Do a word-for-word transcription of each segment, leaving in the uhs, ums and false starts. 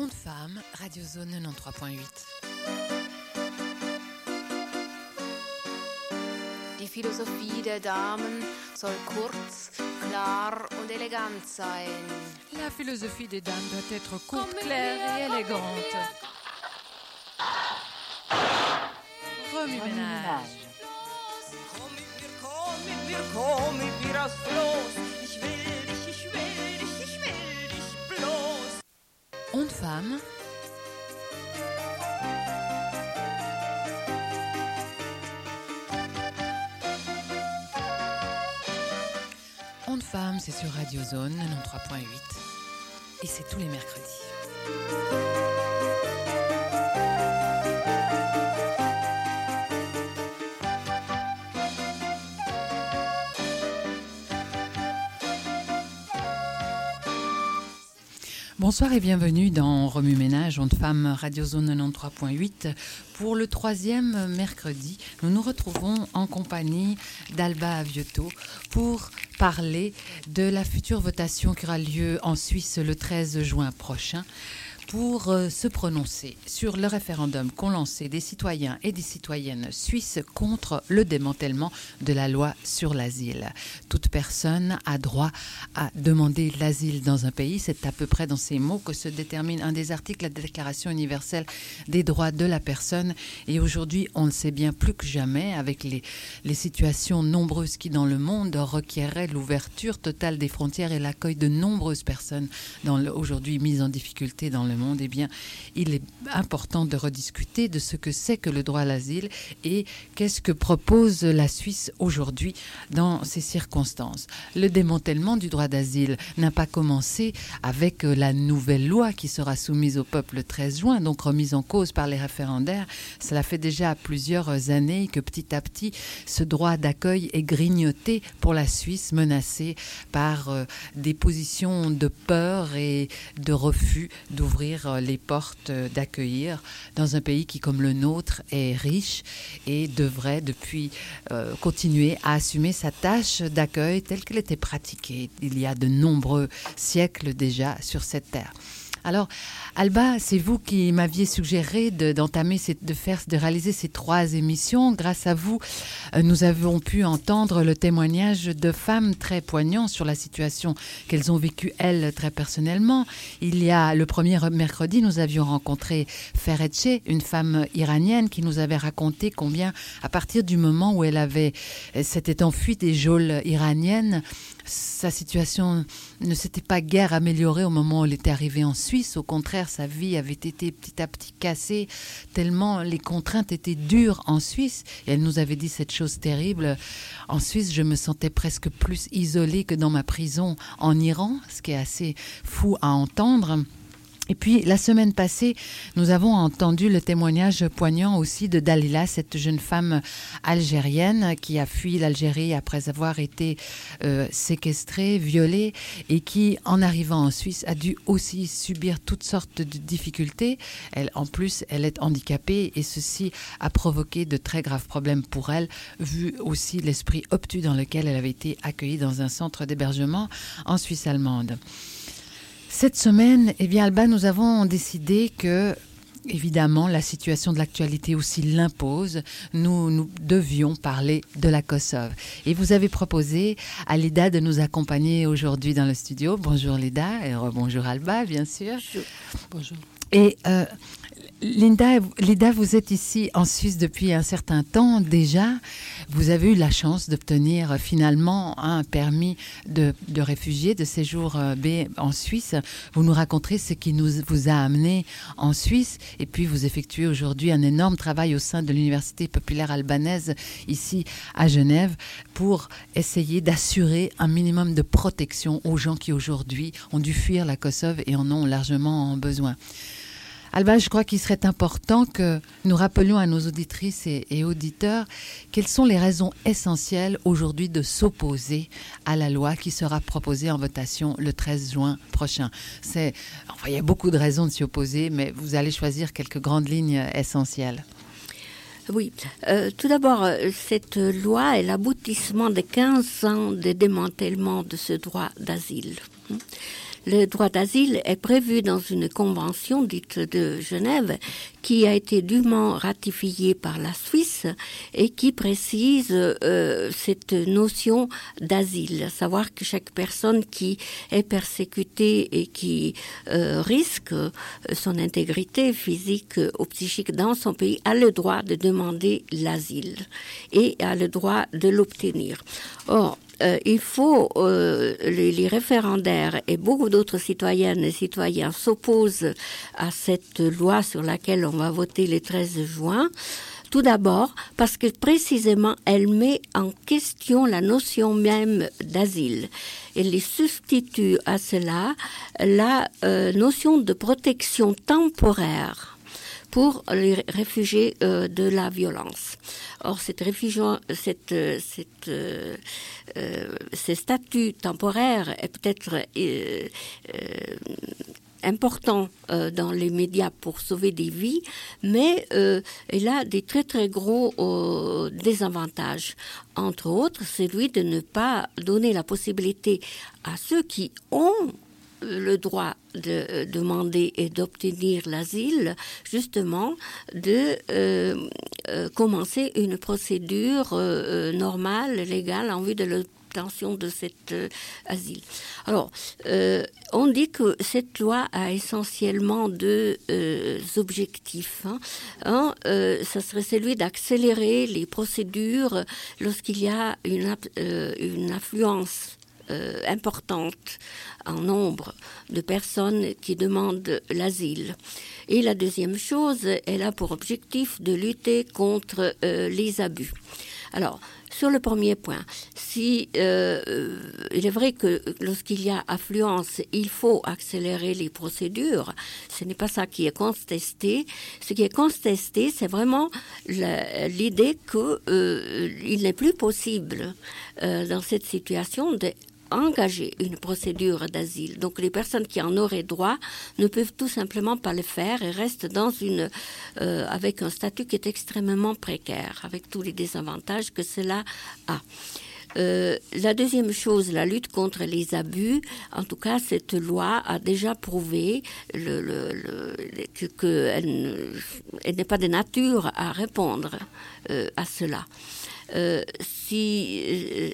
Ondes Femmes, Radio Zone quatre-vingt-treize point huit. Die Philosophie der Damen soll kurz, klar und elegant sein. La philosophie des dames doit être courte, claire et élégante. Remue-ménage. Komm mit mir, komm mit mir, komm mit mir aufs Floß. Ich will dich, ich will dich, ich will dich bloß. Ondes Femmes. Ondes Femmes, c'est sur Radio Zone quatre-vingt-treize point huit. Et c'est tous les mercredis. Bonsoir et bienvenue dans Remue-Ménage, Ondes Femmes, Radio Zone quatre-vingt-treize point huit. Pour le troisième mercredi, nous nous retrouvons en compagnie d'Alba Aviotto pour parler de la future votation qui aura lieu en Suisse le treize juin prochain, pour euh, se prononcer sur le référendum qu'ont lancé des citoyens et des citoyennes suisses contre le démantèlement de la loi sur l'asile. Toute personne a droit à demander l'asile dans un pays. C'est à peu près dans ces mots que se détermine un des articles de la Déclaration universelle des droits de la personne. Et aujourd'hui, on le sait bien plus que jamais, avec les, les situations nombreuses qui, dans le monde, requieraient l'ouverture totale des frontières et l'accueil de nombreuses personnes dans le, aujourd'hui mises en difficulté dans le monde, eh bien, il est important de rediscuter de ce que c'est que le droit à l'asile et qu'est-ce que propose la Suisse aujourd'hui dans ces circonstances. Le démantèlement du droit d'asile n'a pas commencé avec la nouvelle loi qui sera soumise au peuple le treize juin, donc remise en cause par les référendaires. Cela fait déjà plusieurs années que petit à petit, ce droit d'accueil est grignoté pour la Suisse, menacée par euh, des positions de peur et de refus d'ouvrir les portes d'accueillir dans un pays qui, comme le nôtre, est riche et devrait depuis euh, continuer à assumer sa tâche d'accueil telle qu'elle était pratiquée il y a de nombreux siècles déjà sur cette terre. Alors, Alba, c'est vous qui m'aviez suggéré de, d'entamer, ces, de faire, de réaliser ces trois émissions. Grâce à vous, euh, nous avons pu entendre le témoignage de femmes très poignants sur la situation qu'elles ont vécue, elles, très personnellement. Il y a le premier mercredi, nous avions rencontré Fereche, une femme iranienne qui nous avait raconté combien, à partir du moment où elle avait, s'était enfuie des geôles iraniennes, sa situation ne s'était pas guère améliorée au moment où elle était arrivée en Suisse. Au contraire, sa vie avait été petit à petit cassée, tellement les contraintes étaient dures en Suisse. Et elle nous avait dit cette chose terrible. En Suisse, je me sentais presque plus isolée que dans ma prison en Iran, ce qui est assez fou à entendre. Et puis, la semaine passée, nous avons entendu le témoignage poignant aussi de Dalila, cette jeune femme algérienne qui a fui l'Algérie après avoir été euh, séquestrée, violée et qui, en arrivant en Suisse, a dû aussi subir toutes sortes de difficultés. Elle, en plus, elle est handicapée et ceci a provoqué de très graves problèmes pour elle, vu aussi l'esprit obtus dans lequel elle avait été accueillie dans un centre d'hébergement en Suisse allemande. Cette semaine, eh bien, Alba, nous avons décidé que, évidemment, la situation de l'actualité aussi l'impose. Nous, nous devions parler de la Kosovo. Et vous avez proposé à Lida de nous accompagner aujourd'hui dans le studio. Bonjour Lida, et bonjour Alba, bien sûr. Bonjour. Bonjour. Et euh, Linda, Lida, vous êtes ici en Suisse depuis un certain temps déjà. Vous avez eu la chance d'obtenir finalement un permis de, de réfugié, de séjour B en Suisse. Vous nous raconterez ce qui nous, vous a amené en Suisse. Et puis vous effectuez aujourd'hui un énorme travail au sein de l'Université populaire albanaise ici à Genève pour essayer d'assurer un minimum de protection aux gens qui aujourd'hui ont dû fuir la Kosovo et en ont largement besoin. Alba, je crois qu'il serait important que nous rappelions à nos auditrices et, et auditeurs quelles sont les raisons essentielles aujourd'hui de s'opposer à la loi qui sera proposée en votation le treize juin prochain. C'est, enfin, il y a beaucoup de raisons de s'y opposer, mais vous allez choisir quelques grandes lignes essentielles. Oui, euh, tout d'abord, cette loi est l'aboutissement de quinze ans de démantèlement de ce droit d'asile. le droit d'asile est prévu dans une convention dite de Genève qui a été dûment ratifiée par la Suisse et qui précise euh, cette notion d'asile, à savoir que chaque personne qui est persécutée et qui euh, risque son intégrité physique ou psychique dans son pays a le droit de demander l'asile et a le droit de l'obtenir. Or, Euh, il faut, euh, les, les référendaires et beaucoup d'autres citoyennes et citoyens s'opposent à cette loi sur laquelle on va voter le treize juin. Tout d'abord, parce que précisément, elle met en question la notion même d'asile. Elle les substitue à cela la euh, notion de protection temporaire pour les réfugiés euh, de la violence. Or, cette réfugié, cette, cette, euh, euh, ce statut temporaire est peut-être euh, euh, important euh, dans les médias pour sauver des vies, mais euh, il a des très très gros euh, désavantages. Entre autres, celui de ne pas donner la possibilité à ceux qui ont le droit de demander et d'obtenir l'asile, justement, de euh, euh, commencer une procédure euh, normale, légale, en vue de l'obtention de cet euh, asile. Alors, euh, on dit que cette loi a essentiellement deux euh, objectifs. Hein. Un, euh, ça serait celui d'accélérer les procédures lorsqu'il y a une, euh, une affluence Euh, importante en nombre de personnes qui demandent l'asile. Et la deuxième chose, elle a pour objectif de lutter contre euh, les abus. Alors, sur le premier point, si euh, il est vrai que lorsqu'il y a affluence, il faut accélérer les procédures, ce n'est pas ça qui est contesté. Ce qui est contesté, c'est vraiment la, l'idée que euh, il n'est plus possible euh, dans cette situation de engager une procédure d'asile. Donc les personnes qui en auraient droit ne peuvent tout simplement pas le faire et restent dans une euh, avec un statut qui est extrêmement précaire, avec tous les désavantages que cela a. Euh, la deuxième chose, la lutte contre les abus. En tout cas, cette loi a déjà prouvé le, le, le, que, que elle, elle n'est pas de nature à répondre euh, à cela. Euh, si euh,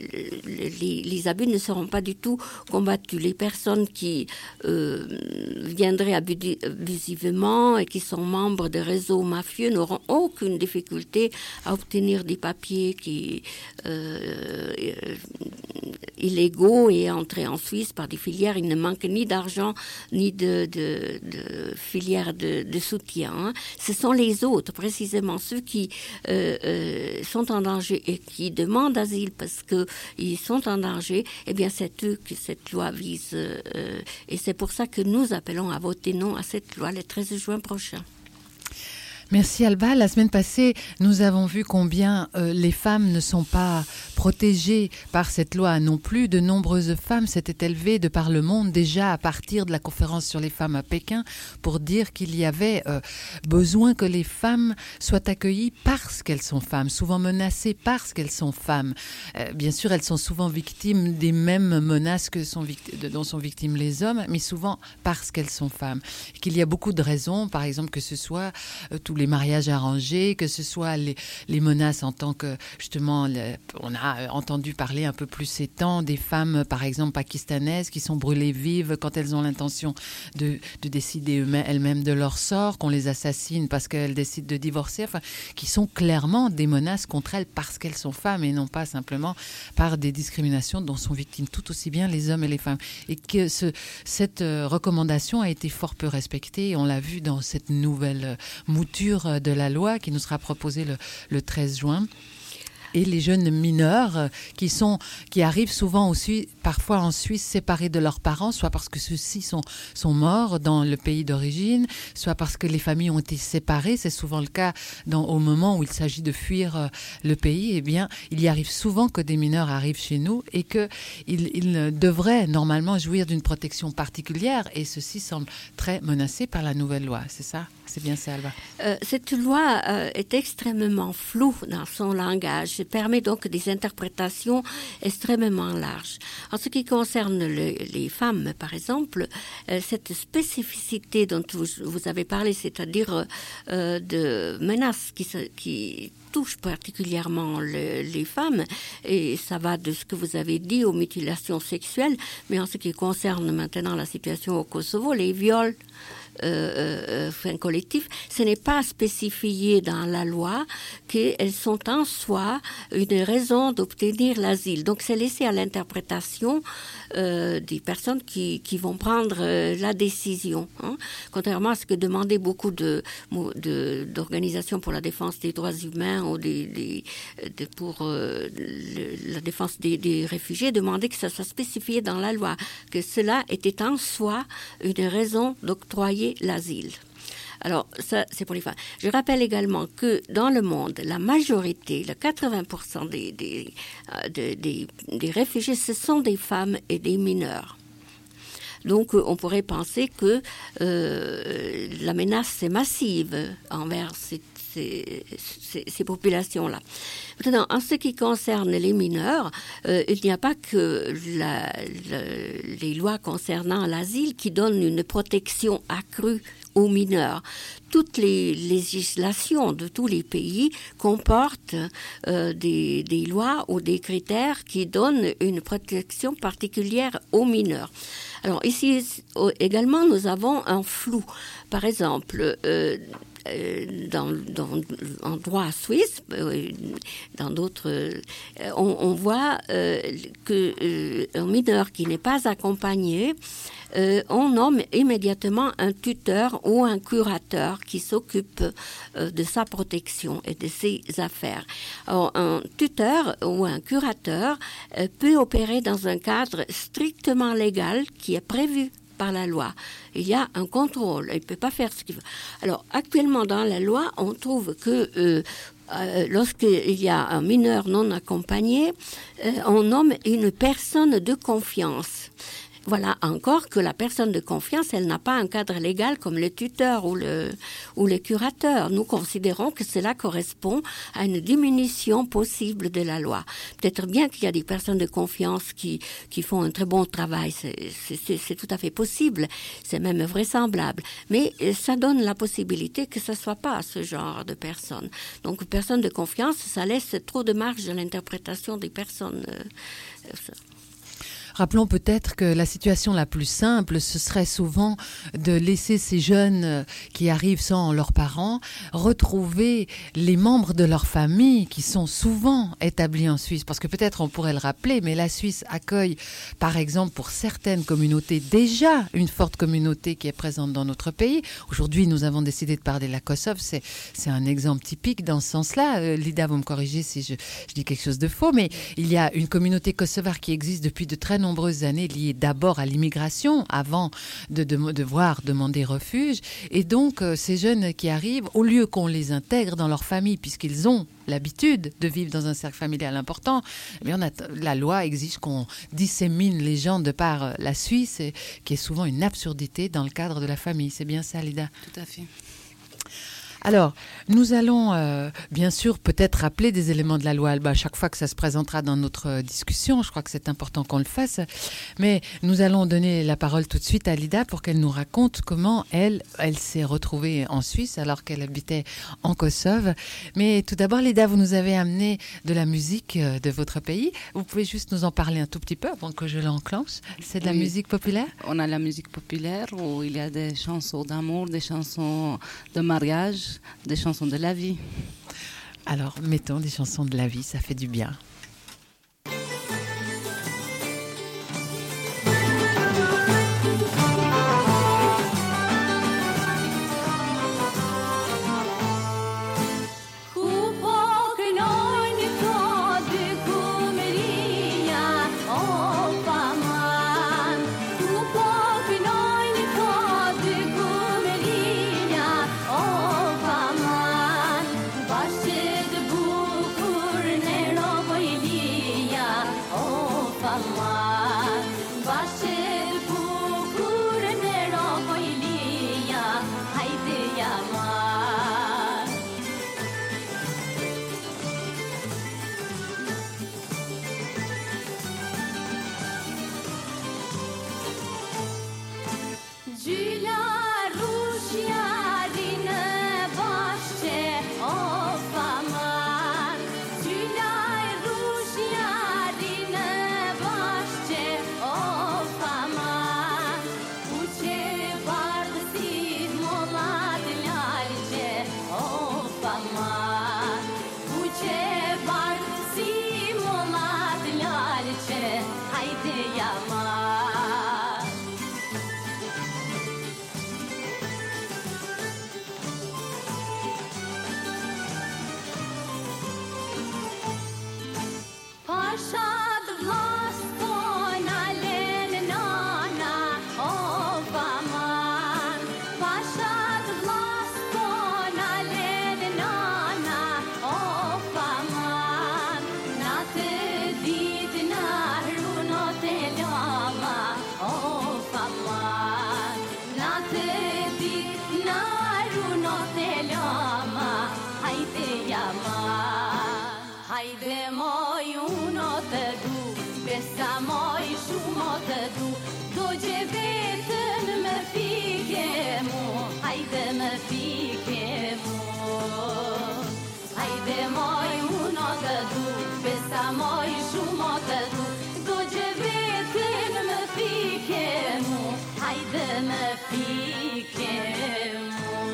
les, les abus ne seront pas du tout combattus, les personnes qui euh, viendraient abu- abusivement et qui sont membres de réseaux mafieux n'auront aucune difficulté à obtenir des papiers qui euh, euh, illégaux et entrer en Suisse par des filières. Il ne manque ni d'argent ni de, de, de filières de, de soutien. Hein. Ce sont les autres, précisément ceux qui euh, euh, sont en danger et qui demandent asile parce qu'ils sont en danger, eh bien c'est eux que cette loi vise. Euh, et c'est pour ça que nous appelons à voter non à cette loi le treize juin prochain. Merci Alba. La semaine passée, nous avons vu combien euh, les femmes ne sont pas protégées par cette loi non plus. De nombreuses femmes s'étaient élevées de par le monde déjà à partir de la conférence sur les femmes à Pékin pour dire qu'il y avait euh, besoin que les femmes soient accueillies parce qu'elles sont femmes, souvent menacées parce qu'elles sont femmes. Euh, bien sûr, elles sont souvent victimes des mêmes menaces que sont vict- dont sont victimes les hommes, mais souvent parce qu'elles sont femmes. Et qu'il y a beaucoup de raisons, par exemple que ce soit euh, tous les mariages arrangés, que ce soit les, les menaces en tant que, justement, le, on a entendu parler un peu plus ces temps des femmes, par exemple, pakistanaises qui sont brûlées vives quand elles ont l'intention de, de décider eux-mêmes, elles-mêmes de leur sort, qu'on les assassine parce qu'elles décident de divorcer, enfin, qui sont clairement des menaces contre elles parce qu'elles sont femmes et non pas simplement par des discriminations dont sont victimes tout aussi bien les hommes et les femmes. Et que ce, cette euh, recommandation a été fort peu respectée, et on l'a vu dans cette nouvelle euh, mouture de la loi qui nous sera proposée le, le treize juin. Et les jeunes mineurs qui sont, qui arrivent souvent aussi, parfois en Suisse, séparés de leurs parents, soit parce que ceux-ci sont, sont morts dans le pays d'origine, soit parce que les familles ont été séparées. C'est souvent le cas dans, au moment où il s'agit de fuir le pays. Eh bien, il y arrive souvent que des mineurs arrivent chez nous et qu'ils ils devraient normalement jouir d'une protection particulière. Et ceci semble très menacé par la nouvelle loi. C'est ça ? C'est bien ça, Alba. Euh, cette loi euh, est extrêmement floue dans son langage. Elle permet donc des interprétations extrêmement larges. En ce qui concerne le, les femmes, par exemple, euh, cette spécificité dont vous, vous avez parlé, c'est-à-dire euh, de menaces qui, se, qui touchent particulièrement le, les femmes, et ça va de ce que vous avez dit aux mutilations sexuelles, mais en ce qui concerne maintenant la situation au Kosovo, les viols, Euh, euh, fin collectif, ce n'est pas spécifié dans la loi qu'elles sont en soi une raison d'obtenir l'asile. Donc c'est laissé à l'interprétation euh, des personnes qui, qui vont prendre euh, la décision. Hein. Contrairement à ce que demandaient beaucoup de, de, d'organisations pour la défense des droits humains ou des, des, de, pour euh, le, la défense des, des réfugiés, demandaient que ça soit spécifié dans la loi, que cela était en soi une raison d'octroyer l'asile. Alors, ça, c'est pour les femmes. Je rappelle également que dans le monde, la majorité, le quatre-vingts pour cent des, des, euh, des, des, des réfugiés, ce sont des femmes et des mineurs. Donc, on pourrait penser que euh, la menace est massive envers ces, ces, ces, ces populations-là. Maintenant, en ce qui concerne les mineurs, euh, il n'y a pas que la, la, les lois concernant l'asile qui donnent une protection accrue aux mineurs. Toutes les législations de tous les pays comportent euh, des, des lois ou des critères qui donnent une protection particulière aux mineurs. Alors ici également, nous avons un flou. Par exemple, euh, Dans, dans, en droit suisse, dans d'autres, on, on voit euh, qu'un euh, mineur qui n'est pas accompagné, euh, on nomme immédiatement un tuteur ou un curateur qui s'occupe euh, de sa protection et de ses affaires. Alors, un tuteur ou un curateur euh, peut opérer dans un cadre strictement légal qui est prévu par la loi. Il y a un contrôle, il ne peut pas faire ce qu'il veut. Alors, actuellement, dans la loi, on trouve que euh, euh, lorsqu'il y a un mineur non accompagné, euh, on nomme une personne de confiance. Voilà encore que la personne de confiance, elle n'a pas un cadre légal comme le tuteur ou le, ou le curateur. Nous considérons que cela correspond à une diminution possible de la loi. Peut-être bien qu'il y a des personnes de confiance qui, qui font un très bon travail, c'est, c'est, c'est tout à fait possible, c'est même vraisemblable. Mais ça donne la possibilité que ce ne soit pas ce genre de personnes. Donc, personne de confiance, ça laisse trop de marge à l'interprétation des personnes. Euh, Rappelons peut-être que la situation la plus simple, ce serait souvent de laisser ces jeunes qui arrivent sans leurs parents retrouver les membres de leur famille qui sont souvent établis en Suisse. Parce que peut-être on pourrait le rappeler, mais la Suisse accueille, par exemple, pour certaines communautés, déjà une forte communauté qui est présente dans notre pays. Aujourd'hui, nous avons décidé de parler de la Kosovo. C'est, c'est un exemple typique dans ce sens-là. Euh, Lida, vous me corrigez si je, je dis quelque chose de faux, mais il y a une communauté kosovare qui existe depuis de très nombreuses années, liées d'abord à l'immigration, avant de, de, de devoir demander refuge. Et donc, euh, ces jeunes qui arrivent, au lieu qu'on les intègre dans leur famille, puisqu'ils ont l'habitude de vivre dans un cercle familial important, eh bien on a, la loi exige qu'on dissémine les gens de par la Suisse, et, qui est souvent une absurdité dans le cadre de la famille. C'est bien ça, Lida? Tout à fait. Alors, nous allons euh, bien sûr peut-être rappeler des éléments de la loi Alba chaque fois que ça se présentera dans notre discussion. Je crois que c'est important qu'on le fasse. Mais nous allons donner la parole tout de suite à Lida pour qu'elle nous raconte comment elle, elle s'est retrouvée en Suisse alors qu'elle habitait en Kosovo. Mais tout d'abord, Lida, vous nous avez amené de la musique de votre pays. Vous pouvez juste nous en parler un tout petit peu avant que je l'enclenche. C'est de la oui. musique populaire? On a la musique populaire où il y a des chansons d'amour, des chansons de mariage, des chansons de la vie. Alors, mettons des chansons de la vie, ça fait du bien. Başladı bu kur ne roboyli Hajde moj unë të du, besa moj shumë të du, do që vetën më pike mu, hajde më pike mu. Hajde moj unë të du, besa moj shumë të du, do që vetën më pike mu, hajde më pike mu.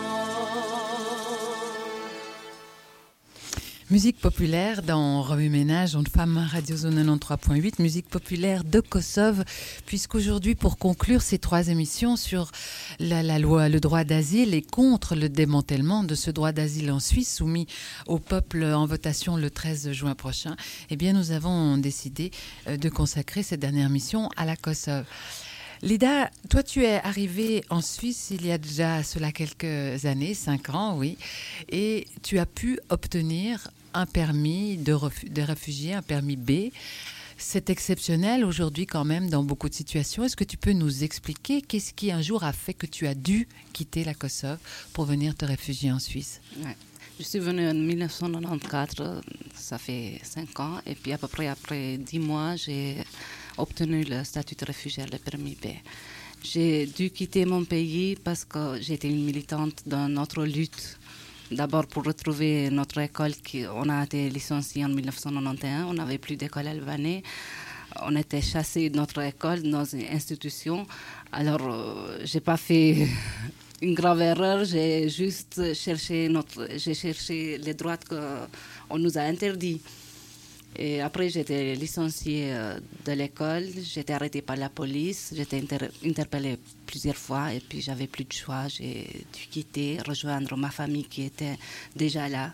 Musique populaire dans Remue Ménage, Ondes Femmes, Radio Zone quatre-vingt-treize point huit, musique populaire de Kosovo, puisqu'aujourd'hui, pour conclure ces trois émissions sur la, la loi, le droit d'asile et contre le démantèlement de ce droit d'asile en Suisse, soumis au peuple en votation le treize juin prochain, eh bien, nous avons décidé de consacrer cette dernière mission à la Kosovo. Lida, toi tu es arrivée en Suisse il y a déjà cela quelques années, cinq ans, oui, et tu as pu obtenir un permis de, refu- de réfugié, un permis B. C'est exceptionnel aujourd'hui quand même dans beaucoup de situations. Est-ce que tu peux nous expliquer qu'est-ce qui un jour a fait que tu as dû quitter la Kosovo pour venir te réfugier en Suisse? Ouais. Je suis venue en dix-neuf cent quatre-vingt-quatorze, ça fait cinq ans, et puis à peu près après dix mois, j'ai obtenu le statut de réfugié, le permis B. J'ai dû quitter mon pays parce que j'étais une militante dans notre lutte. D'abord pour retrouver notre école, qui, on a été licencié en dix-neuf cent quatre-vingt-onze, on n'avait plus d'école albanaise. On était chassés de notre école, de nos institutions. Alors, euh, j'ai pas fait une grave erreur, j'ai juste cherché, notre, j'ai cherché les droits qu'on nous a interdits. Et après, j'étais licenciée de l'école, j'étais arrêtée par la police, j'étais inter- interpellée plusieurs fois et puis j'avais plus de choix. J'ai dû quitter, rejoindre ma famille qui était déjà là.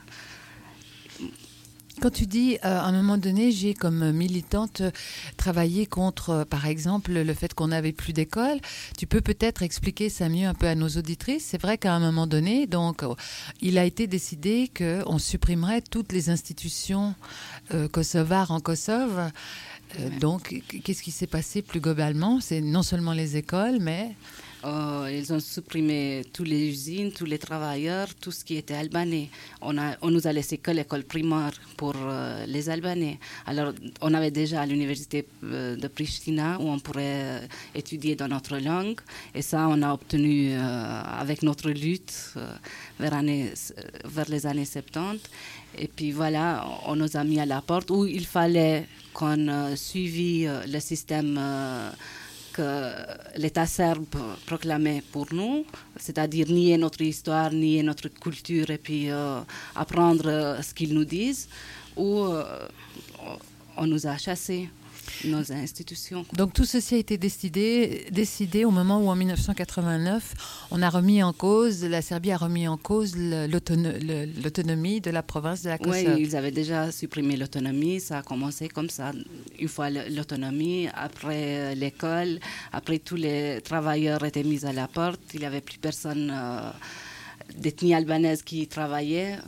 Quand tu dis, euh, à un moment donné, j'ai comme militante travaillé contre, euh, par exemple, le fait qu'on n'avait plus d'école, tu peux peut-être expliquer ça mieux un peu à nos auditrices. C'est vrai qu'à un moment donné, donc, euh, il a été décidé qu'on supprimerait toutes les institutions euh, kosovares en Kosovo. Euh, ouais. Donc, qu'est-ce qui s'est passé plus globalement? C'est non seulement les écoles, mais... Euh, ils ont supprimé toutes les usines, tous les travailleurs, tout ce qui était albanais. On, a, on nous a laissé que l'école primaire pour euh, les Albanais. Alors, on avait déjà l'université euh, de Pristina où on pourrait euh, étudier dans notre langue. Et ça, on a obtenu euh, avec notre lutte euh, vers, année, vers les années soixante-dix. Et puis voilà, on nous a mis à la porte où il fallait qu'on euh, suive euh, le système... Euh, que l'État serbe proclamait pour nous, c'est-à-dire nier notre histoire, nier notre culture et puis euh, apprendre euh, ce qu'ils nous disent, ou euh, on nous a chassés, nos institutions. Donc tout ceci a été décidé, décidé au moment où en dix-neuf cent quatre-vingt-neuf, on a remis en cause, la Serbie a remis en cause l'autono- l'autonomie de la province de la Kosovo. Oui, ils avaient déjà supprimé l'autonomie, ça a commencé comme ça. Une fois l'autonomie, après l'école, après tous les travailleurs étaient mis à la porte, il n'y avait plus personne euh, d'ethnie albanaise qui travaillait.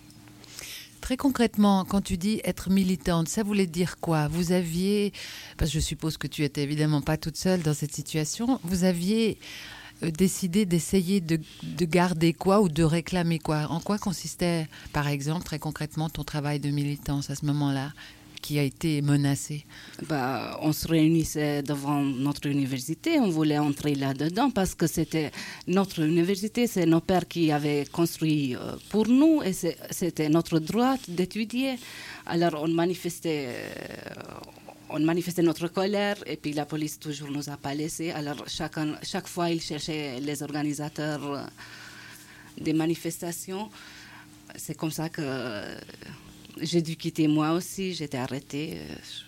Très concrètement, quand tu dis être militante, ça voulait dire quoi? Vous aviez, parce que je suppose que tu étais évidemment pas toute seule dans cette situation, vous aviez euh, décidé d'essayer de, de garder quoi ou de réclamer quoi? En quoi consistait, par exemple, très concrètement, ton travail de militance à ce moment-là, qui a été menacé? Bah, on se réunissait devant notre université, on voulait entrer là-dedans parce que c'était notre université, c'est nos pères qui avaient construit euh, pour nous et c'est, c'était notre droit d'étudier. Alors on manifestait, euh, on manifestait notre colère et puis la police toujours nous a pas laissé. Alors chacun, chaque fois il cherchait les organisateurs euh, des manifestations. C'est comme ça que... Euh, j'ai dû quitter moi aussi, j'étais arrêtée.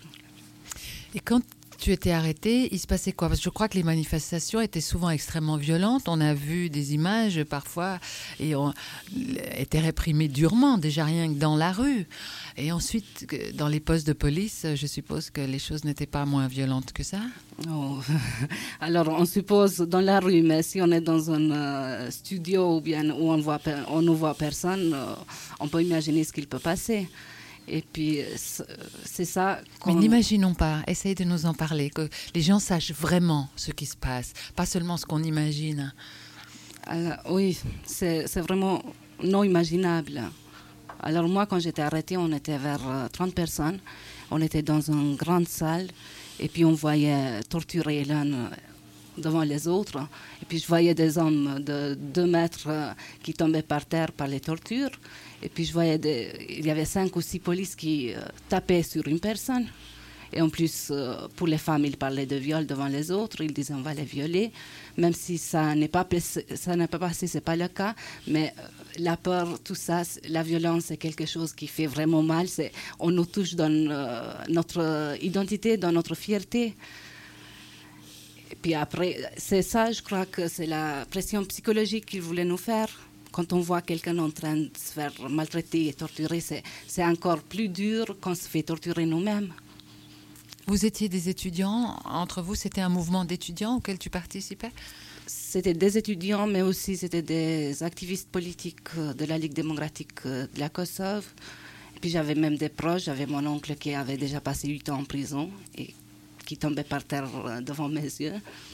Et quand tu étais arrêtée, il se passait quoi? Parce que je crois que les manifestations étaient souvent extrêmement violentes. On a vu des images parfois et on était réprimées durement, déjà rien que dans la rue. Et ensuite, dans les postes de police, je suppose que les choses n'étaient pas moins violentes que ça? Oh. Alors, on suppose dans la rue, mais si on est dans un euh, studio ou bien où on, voit, on ne voit personne, euh, on peut imaginer ce qu'il peut passer. Et puis, c'est ça... Mais n'imaginons pas, essaye de nous en parler, que les gens sachent vraiment ce qui se passe, pas seulement ce qu'on imagine. Alors, oui, c'est, c'est vraiment non imaginable. Alors moi, quand j'étais arrêtée, on était vers euh, trente personnes. On était dans une grande salle et puis on voyait torturer l'un euh, devant les autres. Et puis je voyais des hommes de deux mètres euh, qui tombaient par terre par les tortures. Et puis je voyais, des, il y avait cinq ou six polices qui euh, tapaient sur une personne. Et en plus, euh, pour les femmes, ils parlaient de viol devant les autres. Ils disaient on va les violer, même si ça n'est pas ça n'est pas passé, c'est pas le cas. Mais euh, la peur, tout ça, la violence, c'est quelque chose qui fait vraiment mal. C'est, on nous touche dans euh, notre identité, dans notre fierté. Et puis après, c'est ça, je crois que c'est la pression psychologique qu'ils voulaient nous faire. Quand on voit quelqu'un en train de se faire maltraiter et torturer, c'est, c'est encore plus dur qu'on se fait torturer nous-mêmes. Vous étiez des étudiants, entre vous, c'était un mouvement d'étudiants auquel tu participais? C'était des étudiants, mais aussi c'était des activistes politiques de la Ligue démocratique de la Kosovo. Et puis j'avais même des proches, j'avais mon oncle qui avait déjà passé huit ans en prison et qui tombait par terre devant mes yeux.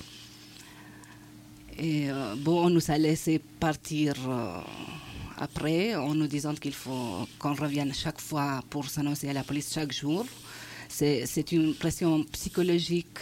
Et euh, bon, on nous a laissé partir euh, après, en nous disant qu'il faut qu'on revienne chaque fois pour s'annoncer à la police chaque jour. C'est, c'est une pression psychologique.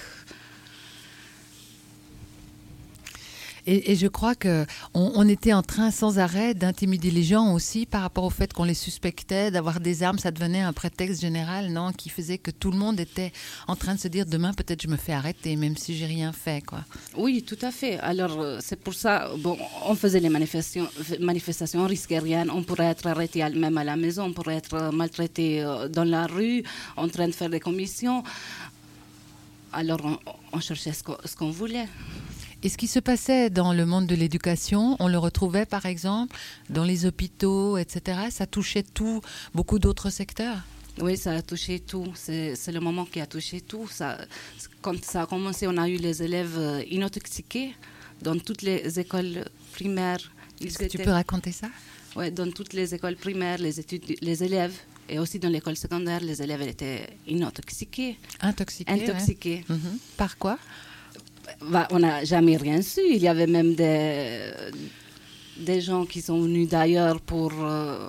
Et, et je crois qu'on on était en train sans arrêt d'intimider les gens aussi par rapport au fait qu'on les suspectait d'avoir des armes. Ça devenait un prétexte général, non, qui faisait que tout le monde était en train de se dire demain peut-être je me fais arrêter, même si j'ai rien fait, quoi. Oui, tout à fait. Alors c'est pour ça, bon, on faisait les manifestations, manifestations, on risquait rien. On pourrait être arrêté même à la maison, on pourrait être maltraité dans la rue, en train de faire des commissions. Alors on, on cherchait ce qu'on, ce qu'on voulait. Et ce qui se passait dans le monde de l'éducation, on le retrouvait par exemple dans les hôpitaux, et cetera. Ça touchait tout, beaucoup d'autres secteurs. Oui, ça a touché tout. C'est, c'est le moment qui a touché tout. Ça, quand ça a commencé, on a eu les élèves intoxiqués dans toutes les écoles primaires. Ils Est-ce que étaient... tu peux raconter ça? Oui, dans toutes les écoles primaires, les, études, les élèves, et aussi dans l'école secondaire, les élèves étaient intoxiqués. Intoxiqués. Intoxiqués. Ouais. Mm-hmm. Par quoi? Bah, on n'a jamais rien su. Il y avait même des, des gens qui sont venus d'ailleurs pour... Euh,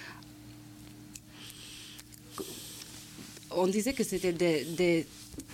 on disait que c'était des, des,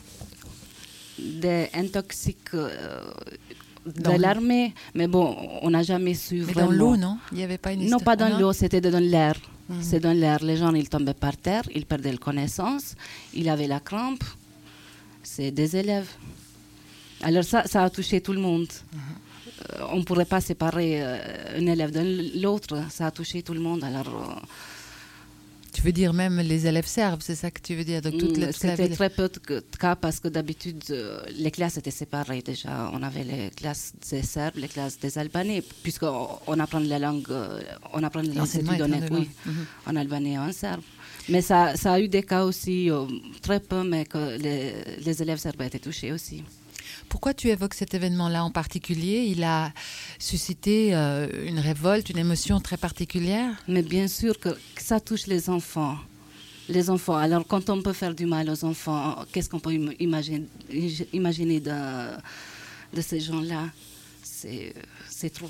des intoxiques euh, de dans l'armée, mais bon, on n'a jamais su mais vraiment. Dans l'eau, non? Il n'y avait pas une Non, histoire... pas dans non? l'eau, c'était dans l'air. Mm-hmm. C'est dans l'air. Les gens, ils tombaient par terre, ils perdaient la connaissance, ils avaient la crampe. C'est des élèves. Alors ça, ça a touché tout le monde. Mm-hmm. Euh, on ne pourrait pas séparer euh, un élève de l'autre. Ça a touché tout le monde. Alors, euh, tu veux dire même les élèves serbes, c'est ça que tu veux dire? Donc, toute la, toute c'était la très peu de cas parce que d'habitude, euh, les classes étaient séparées déjà. On avait les classes des Serbes, les classes des Albanais, puisqu'on on apprend la langue, euh, on apprend les études en, oui, mm-hmm. en albanais et en serbe. Mais ça, ça a eu des cas aussi, euh, très peu, mais que les, les élèves serbes étaient touchés aussi. Pourquoi tu évoques cet événement-là en particulier? Il a suscité euh, une révolte, une émotion très particulière? Mais bien sûr que, que ça touche les enfants. Les enfants. Alors, quand on peut faire du mal aux enfants, qu'est-ce qu'on peut imaginer, imaginer de, de ces gens-là? C'est, c'est trop.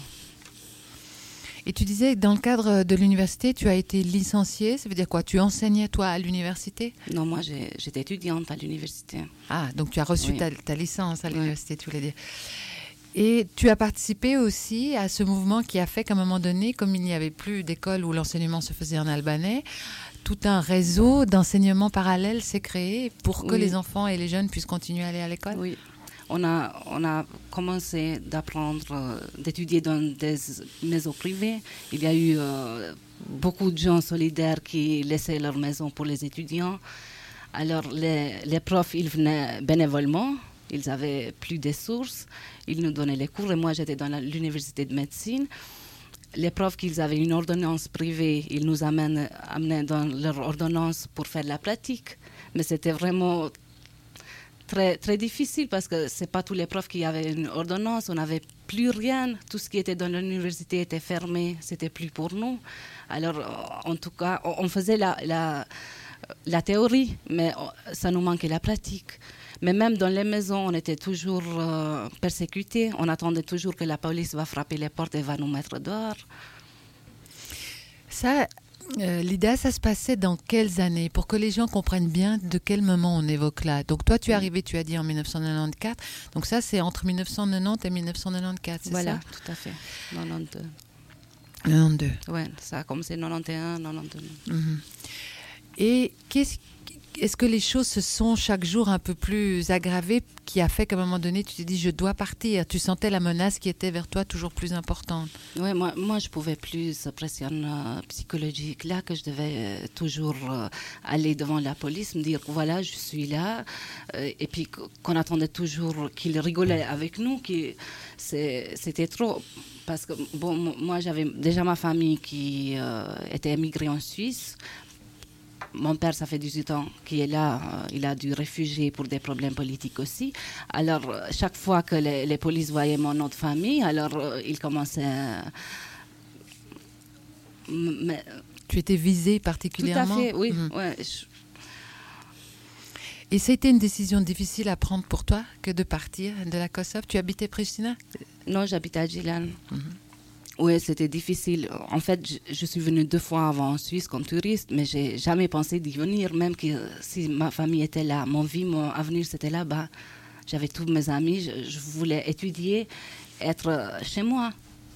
Et tu disais que dans le cadre de l'université, tu as été licenciée. Ça veut dire quoi? Tu enseignais, toi, à l'université? Non, moi, j'ai, j'étais étudiante à l'université. Ah, donc tu as reçu oui. ta, ta licence à l'université, oui. Tu voulais dire. Et tu as participé aussi à ce mouvement qui a fait qu'à un moment donné, comme il n'y avait plus d'école où l'enseignement se faisait en albanais, tout un réseau d'enseignement parallèle s'est créé pour que oui. les enfants et les jeunes puissent continuer à aller à l'école? Oui. On a, on a commencé d'apprendre, euh, d'étudier dans des maisons privées. Il y a eu euh, beaucoup de gens solidaires qui laissaient leur maison pour les étudiants. Alors les, les profs, ils venaient bénévolement. Ils avaient plus de sources. Ils nous donnaient les cours. Et moi, j'étais dans la, l'université de médecine. Les profs, qu'ils avaient une ordonnance privée, ils nous amènent, amenaient dans leur ordonnance pour faire la pratique. Mais c'était vraiment... Très, très difficile parce que ce n'est pas tous les profs qui avaient une ordonnance, on n'avait plus rien, tout ce qui était dans l'université était fermé, c'était plus pour nous. Alors, en tout cas, on faisait la, la, la théorie, mais ça nous manquait la pratique. Mais même dans les maisons, on était toujours euh, persécutés, on attendait toujours que la police va frapper les portes et va nous mettre dehors. Ça, Euh, Lida, ça se passait dans quelles années? Pour que les gens comprennent bien de quel moment on évoque là. Donc toi, tu es arrivé, tu as dit en mille neuf cent quatre-vingt-quatorze. Donc ça, c'est entre mille neuf cent quatre-vingt-dix et mille neuf cent quatre-vingt-quatorze, c'est Voilà, ça? tout à fait. quatre-vingt-douze. quatre-vingt-douze. Ouais, ça a commencé en quatre-vingt-onze, quatre-vingt-douze. Mhm. Et qu'est-ce, est-ce que les choses se sont chaque jour un peu plus aggravées, qui a fait qu'à un moment donné, tu t'es dit, je dois partir? Tu sentais la menace qui était vers toi toujours plus importante? Ouais, moi, moi, je pouvais plus cette pression euh, psychologique là, que je devais euh, toujours euh, aller devant la police, me dire voilà, je suis là, euh, et puis qu'on attendait toujours qu'ils rigolaient avec nous, qui c'est, c'était trop. Parce que bon, moi, j'avais déjà ma famille qui euh, était émigrée en Suisse. Mon père, ça fait dix-huit ans qu'il est là. Euh, il a dû réfugier pour des problèmes politiques aussi. Alors, euh, chaque fois que les, les polices voyaient mon nom de famille, alors euh, ils commençaient à... Mais, Tu étais visée particulièrement? tout à fait, oui. Mhm. Ouais, je... Et ça a été une décision difficile à prendre pour toi que de partir de la Kosovo? Tu habitais Pristina? Non, j'habite à Gilan. Mhm. Oui, c'était difficile. En fait, je, je suis venue deux fois avant en Suisse comme touriste, mais j'ai jamais pensé d'y venir, même que si ma famille était là. Mon vie, mon avenir, c'était là-bas. J'avais tous mes amis, je, je voulais étudier, être chez moi.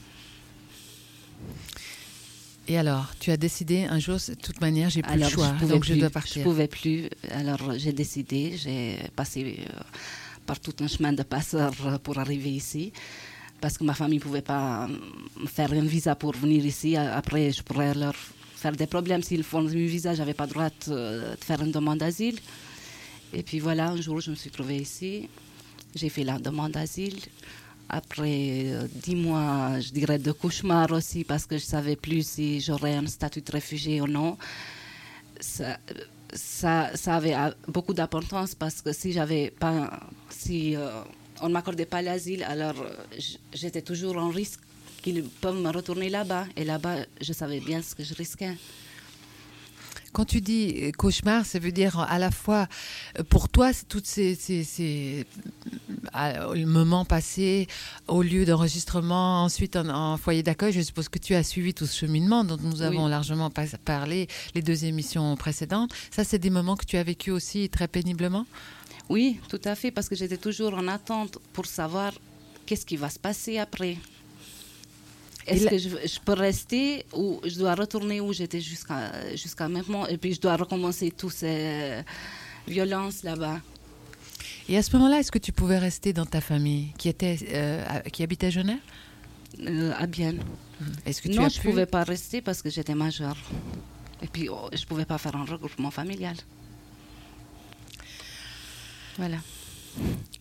Et alors, tu as décidé un jour, de toute manière, j'ai plus Alors, le choix, je donc plus, je dois partir. Je pouvais plus. Alors, j'ai décidé, j'ai passé euh, par tout un chemin de passeur pour arriver ici. Parce que ma famille ne pouvait pas me faire un visa pour venir ici. Après, je pourrais leur faire des problèmes. S'ils font un visa, je n'avais pas le droit de, de faire une demande d'asile. Et puis voilà, un jour, je me suis trouvée ici. J'ai fait la demande d'asile. Après euh, dix mois, je dirais de cauchemar aussi, parce que je ne savais plus si j'aurais un statut de réfugié ou non. Ça, ça, ça avait beaucoup d'importance, parce que si j'avais pas... Si, euh, on ne m'accordait pas l'asile, alors j'étais toujours en risque qu'ils peuvent me retourner là-bas. Et là-bas, je savais bien ce que je risquais. Quand tu dis cauchemar, ça veut dire à la fois, pour toi, c'est toutes ces, ces, ces euh, moments passés au lieu d'enregistrement, ensuite en, en foyer d'accueil. Je suppose que tu as suivi tout ce cheminement dont nous avons oui. largement pas parlé les deux émissions précédentes. Ça, c'est des moments que tu as vécu aussi très péniblement? Oui, tout à fait, parce que j'étais toujours en attente pour savoir qu'est-ce qui va se passer après. Est-ce la... que je, je peux rester ou je dois retourner où j'étais jusqu'à, jusqu'à maintenant, et puis je dois recommencer toutes ces violences là-bas. Et à ce moment-là, est-ce que tu pouvais rester dans ta famille qui, était, euh, qui habitait à Genève? euh, À Bienne. Est-ce que tu non, as je ne pu... pouvais pas rester parce que j'étais majeure. Et puis, oh, je ne pouvais pas faire un regroupement familial. Voilà.